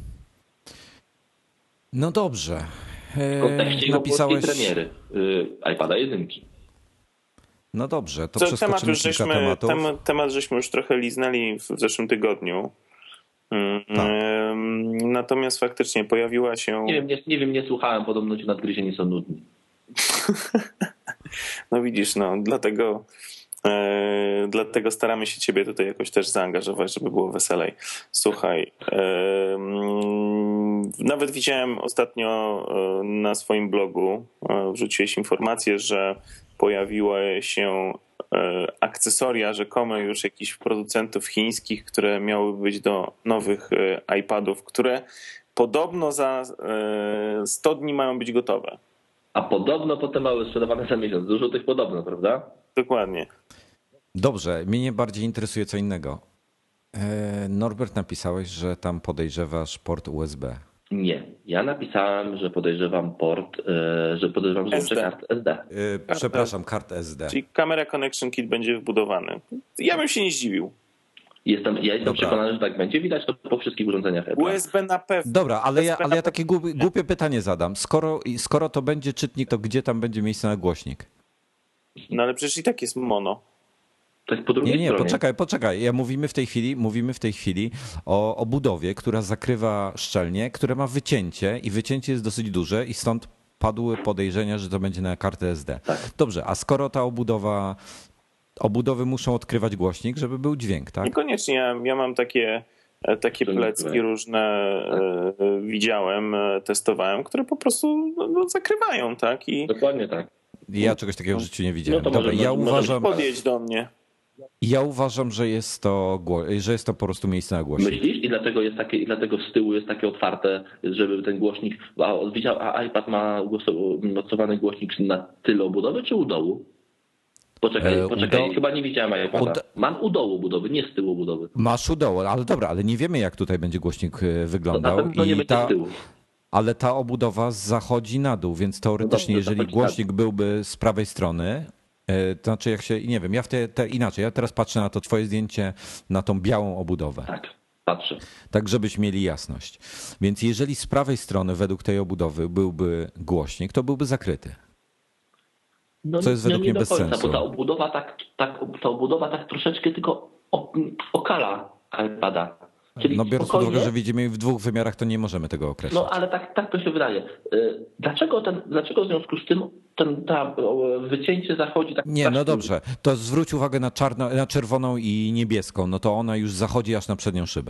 No dobrze. W kontekście jego Napisałeś... polskiej premiery iPada jedynki. No dobrze, to, to przeskoczymy temat, już kilka żeśmy, tematów. temat, temat żeśmy już trochę liznęli w, w zeszłym tygodniu. Tak. Natomiast faktycznie pojawiła się... Nie wiem, nie, nie wiem, nie słuchałem, podobno ci nadgryzieni są nudni. No widzisz, no dlatego, e, dlatego staramy się ciebie tutaj jakoś też zaangażować, żeby było weselej. Słuchaj, e, nawet widziałem ostatnio na swoim blogu, wrzuciłeś informację, że pojawiły się akcesoria rzekome już jakichś producentów chińskich, które miały być do nowych iPadów, które podobno za sto dni mają być gotowe. A podobno potem mały sprzedawane za miesiąc. Dużo tych podobno, prawda? Dokładnie. Dobrze, mnie bardziej interesuje co innego. Norbert, napisałeś, że tam podejrzewasz port U S B. Nie. Ja napisałem, że podejrzewam port, że podejrzewam złącze kart S D. Yy, przepraszam, kart S D. Czyli Camera Connection Kit będzie wbudowany. Ja bym się nie zdziwił. Jestem, ja jestem przekonany, że tak będzie. Widać to po wszystkich urządzeniach Apple. U S B na pewno. Dobra, ale ja, ale ja takie głupie, głupie pytanie zadam. Skoro, skoro to będzie czytnik, to gdzie tam będzie miejsce na głośnik? No ale przecież i tak jest mono. To jest po drugiej nie, nie, stronie. poczekaj, poczekaj. Ja mówimy w tej chwili, mówimy w tej chwili o, o budowie, która zakrywa szczelnie, które ma wycięcie i wycięcie jest dosyć duże i stąd padły podejrzenia, że to będzie na kartę S D. Tak. Dobrze, a skoro ta obudowa Obudowy muszą odkrywać głośnik, żeby był dźwięk, tak? Niekoniecznie. Ja, ja mam takie, takie plecki różne, tak. widziałem, testowałem, które po prostu no, zakrywają, tak? I... Dokładnie tak. Ja czegoś takiego w życiu nie widziałem. No to Dobra, może, ja może, uważam, podjedź do mnie. Ja uważam, że jest to, że jest to po prostu miejsce na głośnik. Myślisz? I dlatego jest takie, i dlatego z tyłu jest takie otwarte, żeby ten głośnik. A, widział, a iPad ma mocowany głośnik na tyle obudowy, czy u dołu? Poczekaj, e, poczekaj, do... chyba nie widziałem iPada. Ud... Mam u dołu budowy, nie z tyłu budowy. Masz u dołu, ale dobra, ale nie wiemy, jak tutaj będzie głośnik wyglądał. To na pewno nie będzie ta... z tyłu. Ale ta obudowa zachodzi na dół, więc teoretycznie, no dobrze, jeżeli głośnik byłby z prawej strony, to znaczy jak się, nie wiem, ja w te, te inaczej, ja teraz patrzę na to twoje zdjęcie, na tą białą obudowę. Tak, patrzę. Tak, żebyśmy mieli jasność. Więc jeżeli z prawej strony według tej obudowy byłby głośnik, to byłby zakryty. No, co jest według no nie mnie bez końca, sensu. Bo ta obudowa tak, tak, ta obudowa tak troszeczkę tylko okala iPada. Czyli no biorąc spokojnie, pod uwagę, że widzimy w dwóch wymiarach, to nie możemy tego określić. No ale tak, tak to się wydaje. Dlaczego, ten, dlaczego w związku z tym ten, ta wycięcie zachodzi tak? Nie, no dobrze. To zwróć uwagę na, czarno, na czerwoną i niebieską. No to ona już zachodzi aż na przednią szybę.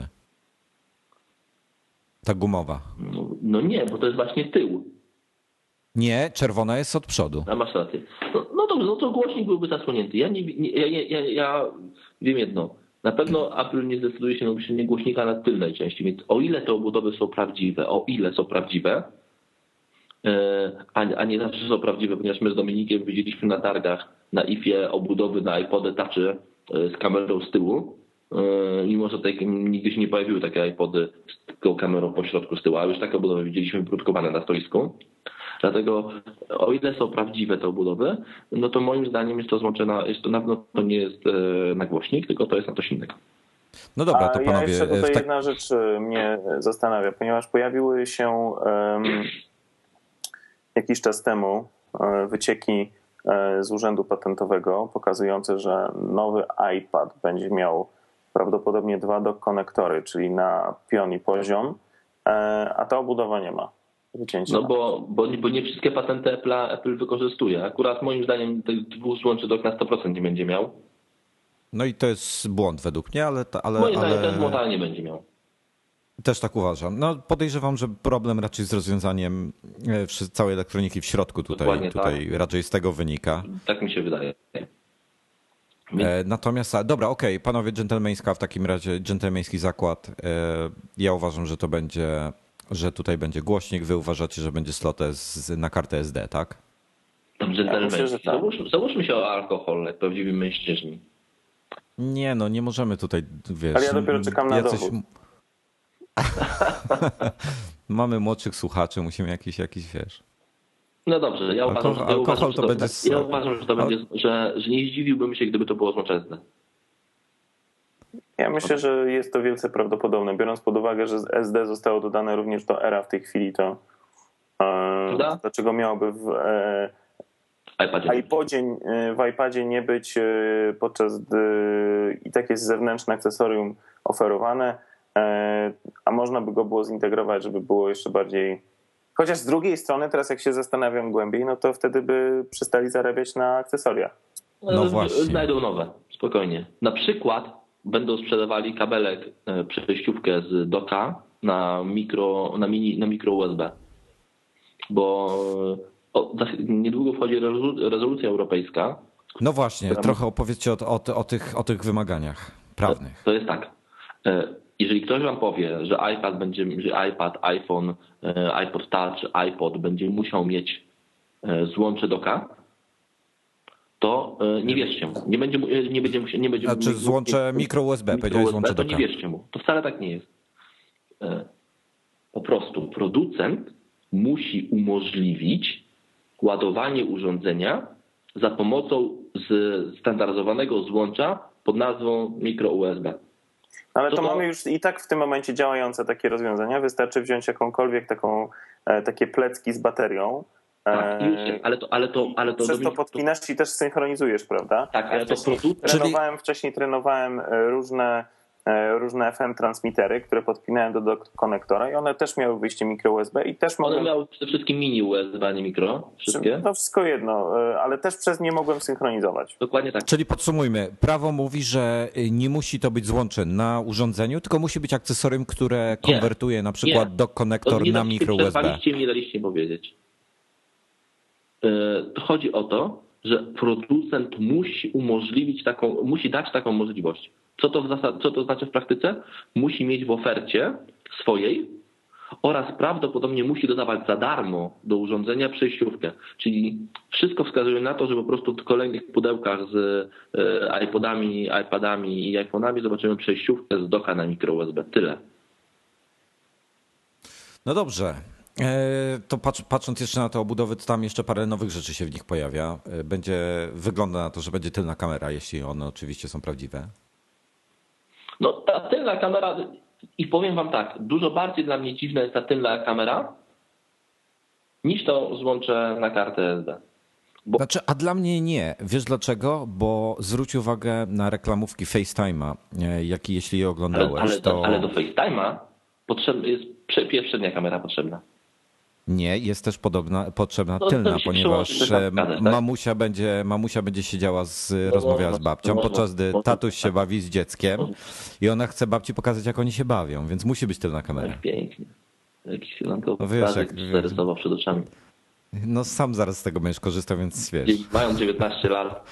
Ta gumowa. No, no nie, bo to jest właśnie tył. Nie, czerwona jest od przodu. A masz rację. No, no dobrze, no to głośnik byłby zasłonięty. Ja, nie, nie, ja, ja, ja wiem jedno. Na pewno Apple nie zdecyduje się na umieszczenie głośnika na tylnej części, więc o ile te obudowy są prawdziwe, o ile są prawdziwe, a nie zawsze są prawdziwe, ponieważ my z Dominikiem widzieliśmy na targach na I Fie obudowy na iPody Touchy z kamerą z tyłu, mimo że tutaj nigdy się nie pojawiły takie iPody z taką kamerą po środku z tyłu, a już takie obudowy widzieliśmy produkowane na stoisku. Dlatego o ile są prawdziwe te obudowy, no to moim zdaniem jest to złącze na, jest to na pewno to nie jest na głośnik, tylko to jest na coś innego. No dobra, to A panowie... Ja jeszcze tutaj tak... jedna rzecz mnie zastanawia, ponieważ pojawiły się um, jakiś czas temu wycieki z Urzędu Patentowego pokazujące, że nowy iPad będzie miał prawdopodobnie dwa dock konektory, czyli na pion i poziom, a ta obudowa nie ma. Wycięcia. No bo, bo, bo nie wszystkie patenty Apple, Apple wykorzystuje. Akurat moim zdaniem tych dwóch złączy dock na sto procent nie będzie miał. No i to jest błąd według mnie, ale... ale moim zdaniem ale... ten błąd nie będzie miał. Też tak uważam. No podejrzewam, że problem raczej z rozwiązaniem całej elektroniki w środku tutaj, tutaj tak. raczej z tego wynika. Tak mi się wydaje. Natomiast, dobra, okej, okay, panowie, dżentelmeńska w takim razie, dżentelmeński zakład. Ja uważam, że to będzie, że tutaj będzie głośnik. Wy uważacie, że będzie slot na kartę S D, tak? Dżentelmeński. Ja tak. Załóżmy, załóżmy się o alkohol, jak prawdziwi mężczyźni. Nie, no nie możemy tutaj, wiesz... Ale ja dopiero czekam na jacyś... dowód. Mamy młodszych słuchaczy, musimy jakiś, jakiś wiesz... No dobrze, ja alkohol, uważam, że, alkohol uważam, to, to będzie... Ja uważam, że to będzie, że, że nie zdziwiłbym się, gdyby to było złącze S D. Ja myślę, że jest to wielce prawdopodobne, biorąc pod uwagę, że S D zostało dodane również do Era w tej chwili, to e, dlaczego miałoby w e, iPadzie. iPodzie, w iPadzie nie być, e, podczas gdy i tak jest zewnętrzne akcesorium oferowane, e, a można by go było zintegrować, żeby było jeszcze bardziej... Chociaż z drugiej strony, teraz jak się zastanawiam głębiej, no to wtedy by przestali zarabiać na akcesoriach. No właśnie. Znajdą nowe, spokojnie. Na przykład będą sprzedawali kabelek, przejściówkę z docka na mikro, na mini, na mikro U S B. Bo o, niedługo wchodzi rezolucja europejska. No właśnie, która... trochę opowiedzcie o, o, o, tych, o tych wymaganiach prawnych. To jest tak. Jeżeli ktoś wam powie, że iPad będzie, że iPad, iPhone, iPod Touch, iPod będzie musiał mieć złącze docka, to nie wierzcie mu. Nie będzie, nie będzie, nie będzie Znaczy złącze mikro U S B, powiedziałeś złącze docka. To nie wierzcie mu. To wcale tak nie jest. Po prostu producent musi umożliwić ładowanie urządzenia za pomocą standaryzowanego złącza pod nazwą mikro U S B. Ale to, to mamy już i tak w tym momencie działające takie rozwiązania. Wystarczy wziąć jakąkolwiek taką, takie plecki z baterią. Tak, już, ale to, ale to, ale to przez to podpinasz i też synchronizujesz, prawda? Tak, ale to wcześniej produkt... trenowałem, wcześniej trenowałem różne różne F M transmitery, które podpinałem do, do konektora i one też miały wyjście mikro U S B i też mogłem... One miały przede wszystkim mini U S B, a nie mikro. Wszystkie? No wszystko jedno, ale też przez nie mogłem synchronizować. Dokładnie tak. Czyli podsumujmy, prawo mówi, że nie musi to być złącze na urządzeniu, tylko musi być akcesorium, które Nie. konwertuje na przykład Nie. do konektor na mikro U S B. Przerwaliście mi, nie daliście powiedzieć. To chodzi o to, że producent musi umożliwić taką, musi dać taką możliwość. Co to, w zasad, co to znaczy w praktyce? Musi mieć w ofercie swojej oraz prawdopodobnie musi dodawać za darmo do urządzenia przejściówkę. Czyli wszystko wskazuje na to, że po prostu w kolejnych pudełkach z iPodami, iPadami i iPhone'ami zobaczymy przejściówkę z docka na mikro U S B. Tyle. No dobrze. To patrz, patrząc jeszcze na te obudowy, to tam jeszcze parę nowych rzeczy się w nich pojawia. Będzie, wygląda na to, że będzie tylna kamera, jeśli one oczywiście są prawdziwe. No ta tylna kamera, i powiem wam tak, dużo bardziej dla mnie dziwna jest ta tylna kamera niż to złącze na kartę S D. Bo... Znaczy, a dla mnie nie. Wiesz dlaczego? Bo zwróć uwagę na reklamówki FaceTime'a, jak jeśli je oglądałeś. Ale, ale, to... ale do FaceTime'a potrzebna jest przednia kamera potrzebna. Nie, jest też podobna, potrzebna no, tylna, ponieważ tak? mamusia będzie, mamusia będzie siedziała, z, no, rozmawiała z babcią, no, podczas gdy no, tatuś się bawi z dzieckiem i ona chce babci pokazać, jak oni się bawią, więc musi być tylna kamera. Tak, pięknie. Jakiś filantrowy no, wiesz, jak zarysował przed oczami. No sam zaraz z tego będziesz korzystał, więc wiesz. Mają dziewiętnaście lat.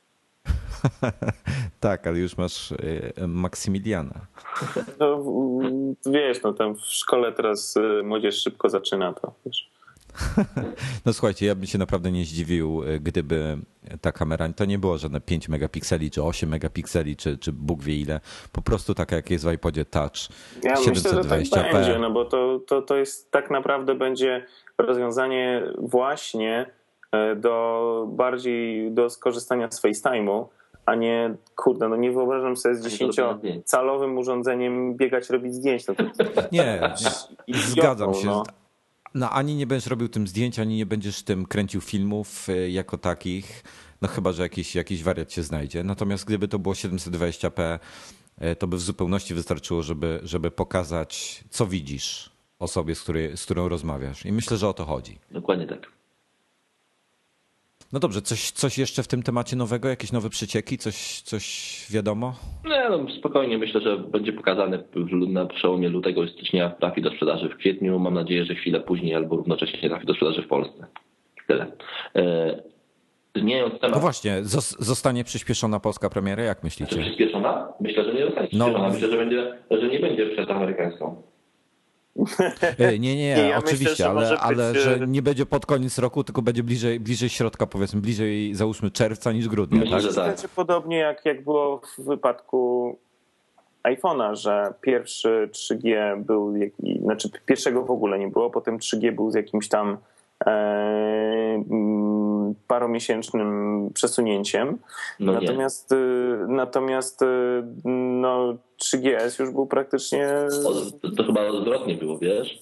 Tak, ale już masz Maksymiliana. No, wiesz, no tam w szkole teraz młodzież szybko zaczyna to, wiesz. No słuchajcie, ja bym się naprawdę nie zdziwił, gdyby ta kamera, to nie było żadne pięć megapikseli, czy osiem megapikseli, czy, czy Bóg wie ile, po prostu taka jak jest w iPodzie Touch ja siedemset dwadzieścia p. Myślę, że tak będzie, no bo to, to, to jest tak naprawdę będzie rozwiązanie właśnie do bardziej do skorzystania z FaceTime'u, a nie, kurde, no nie wyobrażam sobie z dziesięciocalowym urządzeniem biegać, robić zdjęć. No to... Nie, zgadzam się. No. No ani nie będziesz robił tym zdjęć, ani nie będziesz tym kręcił filmów jako takich, no chyba, że jakiś, jakiś wariat się znajdzie. Natomiast gdyby to było siedemset dwadzieścia p, to by w zupełności wystarczyło, żeby, żeby pokazać, co widzisz osobie, z, której, z którą rozmawiasz. I myślę, że o to chodzi. Dokładnie tak. No dobrze, coś, coś jeszcze w tym temacie nowego? Jakieś nowe przecieki? Coś, coś wiadomo? Nie, no spokojnie. Myślę, że będzie pokazane na przełomie lutego i stycznia, trafi do sprzedaży w kwietniu. Mam nadzieję, że chwilę później albo równocześnie trafi do sprzedaży w Polsce. Tyle. Zmieniając temat... No właśnie, zostanie przyspieszona polska premiera? Jak myślicie? Czy przyspieszona? Myślę, że nie zostanie przyspieszona. No. Myślę, że, będzie, że nie będzie przez amerykańską. Nie, nie, nie, nie ja oczywiście, myślę, ale, że, ale być... że nie będzie pod koniec roku, tylko będzie bliżej, bliżej środka, powiedzmy, bliżej załóżmy czerwca niż grudnia. Myślę, tak? że tak. Znaczy, podobnie jak, jak było w wypadku iPhone'a, że pierwszy trzy G był, jaki, znaczy pierwszego w ogóle nie było, potem trzy G był z jakimś tam e, paromiesięcznym przesunięciem. No natomiast natomiast no, trzy G S już był praktycznie... To, to chyba odwrotnie było, wiesz?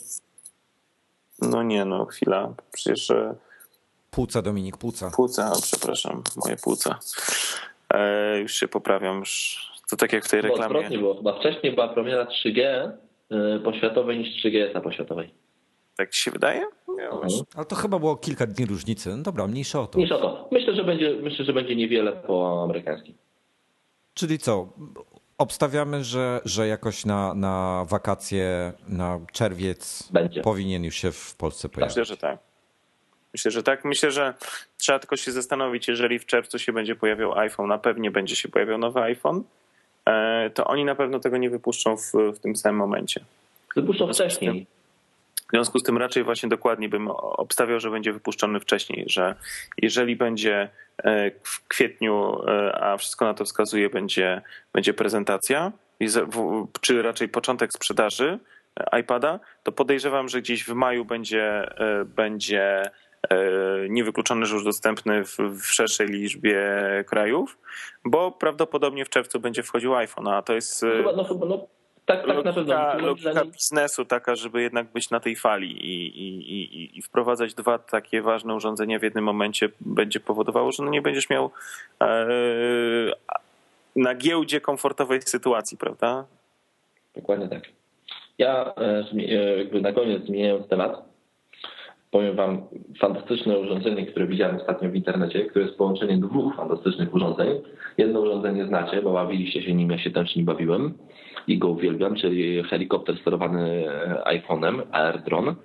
No nie, no chwila, przecież... Płuca, Dominik, płuca. Płuca, przepraszam, moje płuca. E, już się poprawiam, już to tak jak w tej chyba reklamie. Odwrotnie było, chyba wcześniej była premiera trzy G poświatowej niż trzy G S poświatowej. Tak ci się wydaje? Nie, mhm. Ale to chyba było kilka dni różnicy. No dobra, mniejsza o to. Mniejsza o to. Myślę, że będzie, myślę, że będzie niewiele po amerykańskim. Czyli co? Obstawiamy, że, że jakoś na, na wakacje, na czerwiec będzie. Powinien już się w Polsce pojawić. Myślę, że tak. Myślę, że tak. Myślę, że trzeba tylko się zastanowić, jeżeli w czerwcu się będzie pojawiał iPhone, na pewnie będzie się pojawiał nowy iPhone, to oni na pewno tego nie wypuszczą w, w tym samym momencie. Wypuszczą wcześniej. W związku z tym raczej właśnie dokładnie bym obstawiał, że będzie wypuszczony wcześniej, że jeżeli będzie w kwietniu, a wszystko na to wskazuje, będzie, będzie prezentacja, czy raczej początek sprzedaży iPada, to podejrzewam, że gdzieś w maju będzie, będzie niewykluczony, że już dostępny w, w szerszej liczbie krajów, bo prawdopodobnie w czerwcu będzie wchodził iPhone, a to jest... Chyba, no, chyba, no. Tak, tak logika, na pewno. logika biznesu taka, żeby jednak być na tej fali i, i, i, i wprowadzać dwa takie ważne urządzenia w jednym momencie będzie powodowało, że no nie będziesz miał e, na giełdzie komfortowej sytuacji, prawda? Dokładnie tak. Ja jakby na koniec, zmieniając temat, powiem wam fantastyczne urządzenie, które widziałem ostatnio w internecie, które jest połączeniem dwóch fantastycznych urządzeń. Jedno urządzenie znacie, bo bawiliście się nim, ja się też nim bawiłem i go uwielbiam, czyli helikopter sterowany iPhone'em, AirDrone.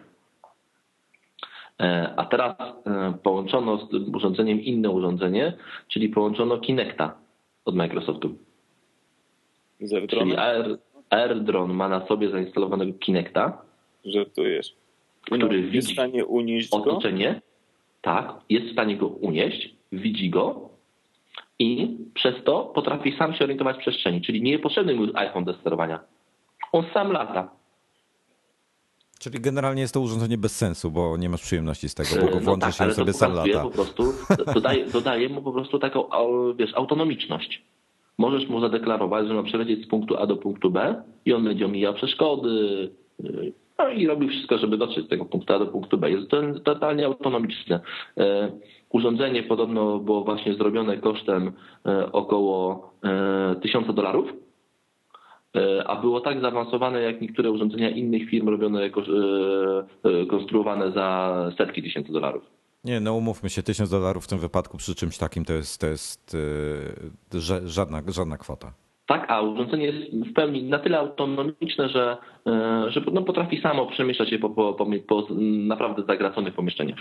A teraz połączono z tym urządzeniem inne urządzenie, czyli połączono Kinecta od Microsoftu. Czyli Air, AirDrone ma na sobie zainstalowanego Kinecta. Żartujesz. Który no, jest widzi w stanie unieść otoczenie. Go? Tak, jest w stanie go unieść, widzi go i przez to potrafi sam się orientować w przestrzeni. Czyli nie potrzebny mu iPhone do sterowania. On sam lata. Czyli generalnie jest to urządzenie bez sensu, bo nie masz przyjemności z tego, bo go no włączysz tak, i on sobie sam lata. Po prostu dodaje, dodaje mu po prostu taką, wiesz, autonomiczność. Możesz mu zadeklarować, że ma przelecieć z punktu A do punktu B i on będzie omijał przeszkody, no i robił wszystko, żeby dotrzeć z tego punktu A do punktu B. Jest to totalnie autonomiczne. Urządzenie podobno było właśnie zrobione kosztem około tysiąca dolarów, a było tak zaawansowane jak niektóre urządzenia innych firm robione, konstruowane za setki tysięcy dolarów. Nie, no umówmy się, tysiąc dolarów w tym wypadku przy czymś takim to jest, to jest yy, żadna, żadna kwota. Tak, a urządzenie jest w pełni na tyle autonomiczne, że, że no potrafi samo przemieszczać się po, po, po, po naprawdę zagraconych pomieszczeniach.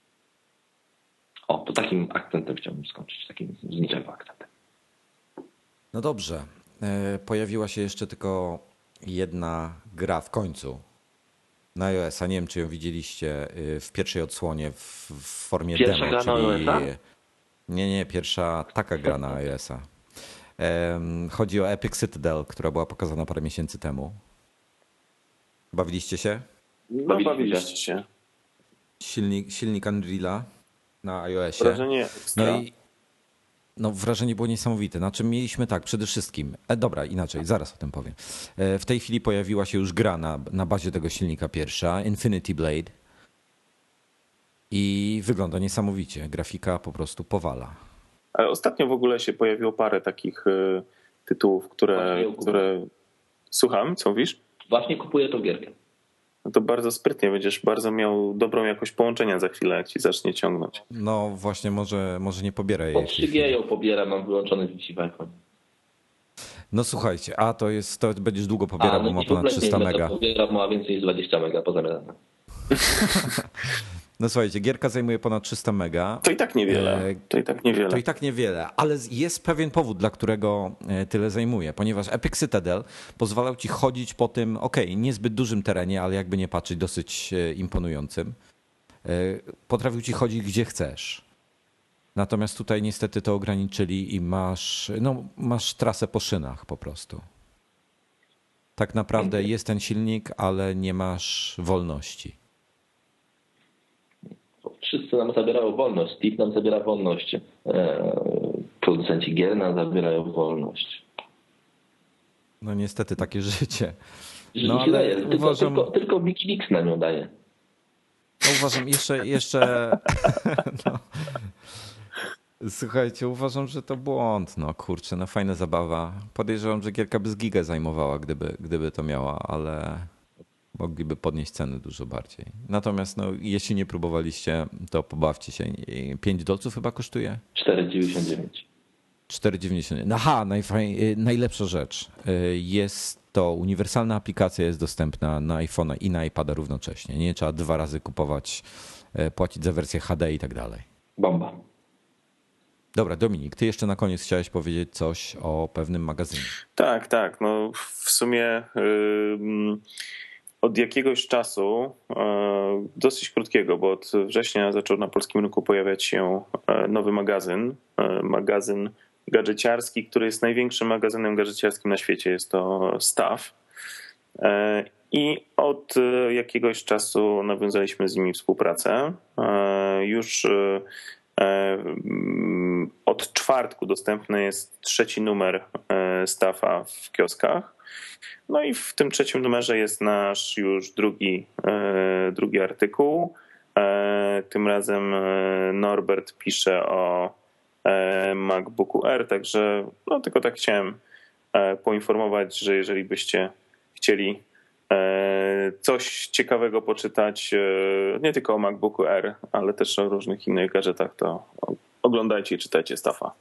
O, to takim akcentem chciałbym skończyć, takim zniczym akcentem. No dobrze. Pojawiła się jeszcze tylko jedna gra w końcu na iOS-a. Nie wiem, czy ją widzieliście w pierwszej odsłonie w, w formie pierwsza demo. Gra czyli... na Nie, nie, pierwsza taka gra na iOS-a. Chodzi o Epic Citadel, która była pokazana parę miesięcy temu. Bawiliście się? No, bawiliście się. Silnik, silnik Unreal'a na iOSie. Wrażenie ekstra. No i no, wrażenie było niesamowite. Znaczy mieliśmy tak, przede wszystkim, e, dobra, inaczej, zaraz o tym powiem. E, w tej chwili pojawiła się już gra na, na bazie tego silnika pierwsza, Infinity Blade. I wygląda niesamowicie. Grafika po prostu powala. Ale ostatnio w ogóle się pojawiło parę takich y, tytułów, które, które... Słucham, co mówisz? Właśnie kupuję tą gierkę. No to bardzo sprytnie, będziesz bardzo miał dobrą jakość połączenia za chwilę, jak ci zacznie ciągnąć. No właśnie, może, może nie pobieraj jej. Po trzy G ją pobieram, mam wyłączony w iPhone. No słuchajcie, a to jest, to będziesz długo pobierał, a, no bo ma ponad trzysta mega. Pobieram, ma więcej niż dwadzieścia mega pozamiatane. No słuchajcie, gierka zajmuje ponad trzysta mega. To i tak niewiele. To i tak niewiele. To i tak niewiele, ale jest pewien powód, dla którego tyle zajmuje, ponieważ Epic Citadel pozwalał ci chodzić po tym, okej, okay, niezbyt dużym terenie, ale jakby nie patrzeć, dosyć imponującym. Potrafił ci chodzić gdzie chcesz. Natomiast tutaj niestety to ograniczyli i masz, no, masz trasę po szynach po prostu. Tak naprawdę jest ten silnik, ale nie masz wolności. Wszyscy nam zabierają wolność. Steve nam zabiera wolność. Producenci gier nam zabierają wolność. No niestety takie życie. No ale ale tylko, uważam... tylko, tylko Wikileaks nam ją daje. No uważam jeszcze... jeszcze... no. Słuchajcie, uważam, że to błąd. No kurczę, no fajna zabawa. Podejrzewam, że gierka by z gigę zajmowała, gdyby, gdyby to miała, ale... mogliby podnieść ceny dużo bardziej. Natomiast no, jeśli nie próbowaliście, to pobawcie się. pięć dolców chyba kosztuje? cztery dziewięćdziesiąt dziewięć. cztery dziewięćdziesiąt dziewięć. Aha, najfaj... najlepsza rzecz. Jest to uniwersalna aplikacja, jest dostępna na iPhone'a i na iPada równocześnie. Nie trzeba dwa razy kupować, płacić za wersję H D i tak dalej. Bomba. Dobra, Dominik, ty jeszcze na koniec chciałeś powiedzieć coś o pewnym magazynie. Tak, tak. No w sumie... Yy... Od jakiegoś czasu, dosyć krótkiego, bo od września zaczął na polskim rynku pojawiać się nowy magazyn, magazyn gadżeciarski, który jest największym magazynem gadżeciarskim na świecie. Jest to Stuff. I od jakiegoś czasu nawiązaliśmy z nimi współpracę. Już od czwartku dostępny jest trzeci numer Stuffa w kioskach. No i w tym trzecim numerze jest nasz już drugi, drugi artykuł. Tym razem Norbert pisze o MacBooku Air, także no tylko tak chciałem poinformować, że jeżeli byście chcieli coś ciekawego poczytać, nie tylko o MacBooku Air, ale też o różnych innych gadżetach, to oglądajcie i czytajcie Staffa.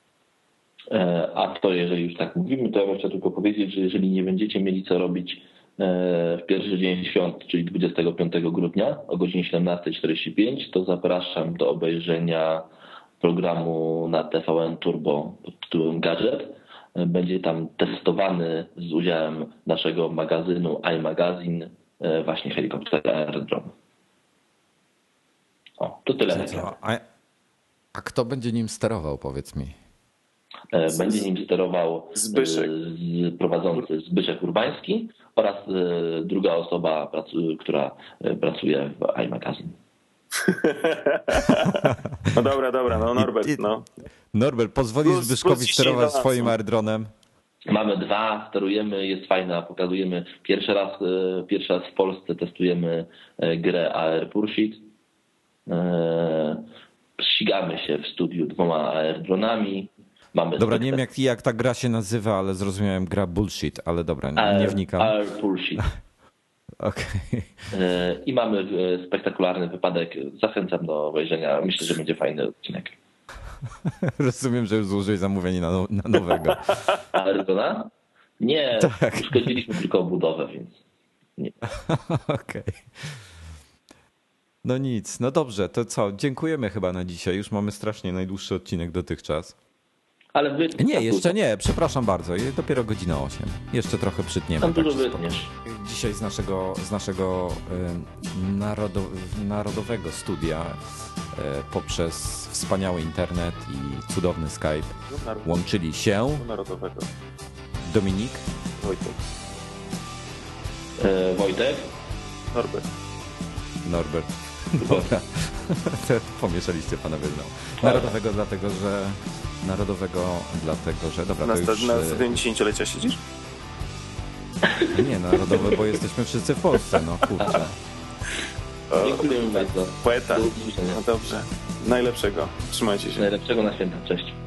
A to jeżeli już tak mówimy, to ja bym chciał tylko powiedzieć, że jeżeli nie będziecie mieli co robić w pierwszy dzień świąt, czyli dwudziestego piątego grudnia o godzinie siedemnasta czterdzieści pięć, to zapraszam do obejrzenia programu na T V N Turbo pod tytułem Gadżet. Będzie tam testowany z udziałem naszego magazynu iMagazine właśnie helikopter Aerodrome. O, to tyle. A, a kto będzie nim sterował, powiedz mi? Będzie nim sterował Zbyszek. prowadzący Zbyszek Urbański oraz druga osoba, która pracuje w iMagazine. No dobra, dobra, no Norbert, no. Norbert, pozwolisz Plus- Zbyszkowi plus sterować dziesięć swoim lat, no. airdronem? Mamy dwa, sterujemy, jest fajna, pokazujemy. Pierwszy raz, pierwszy raz w Polsce testujemy grę Air Pursuit. Ścigamy się w studiu dwoma airdronami. Mamy Dobra, nie wiem jak, jak ta gra się nazywa, ale zrozumiałem, gra bullshit, ale dobra, nie, Air, nie wnikam. Air Pursuit. Okay. I mamy spektakularny wypadek. Zachęcam do obejrzenia. Myślę, że będzie fajny odcinek. Rozumiem, że już złożyłeś zamówienie na, na nowego. Arizona? Nie, tak. uszkodziliśmy tylko budowę, więc nie. Okej. Okay. No nic, no dobrze, to co? Dziękujemy chyba na dzisiaj. Już mamy strasznie najdłuższy odcinek dotychczas. Ale wy... Nie, jeszcze nie, przepraszam bardzo. Jeszcze godzina osiem. Jeszcze trochę przytniemy. Tam dużo tak wytniesz. Dzisiaj z naszego, z naszego y, narodo, narodowego studia y, poprzez wspaniały internet i cudowny Skype łączyli się Narodowego. Dominik, Wojtek. E, Wojtek? Norbert. Norbert. Dobra, pomieszaliście panowie znowu. Narodowego dlatego, że Narodowego dlatego, że dobra, Na, to już... na stadionie dziesięciolecia siedzisz? Nie, narodowe, bo jesteśmy wszyscy w Polsce, no kurczę. Dziękujemy bardzo. Poeta. Do usłyszenia. No dobrze. Najlepszego. Trzymajcie się. Najlepszego na święta. Cześć.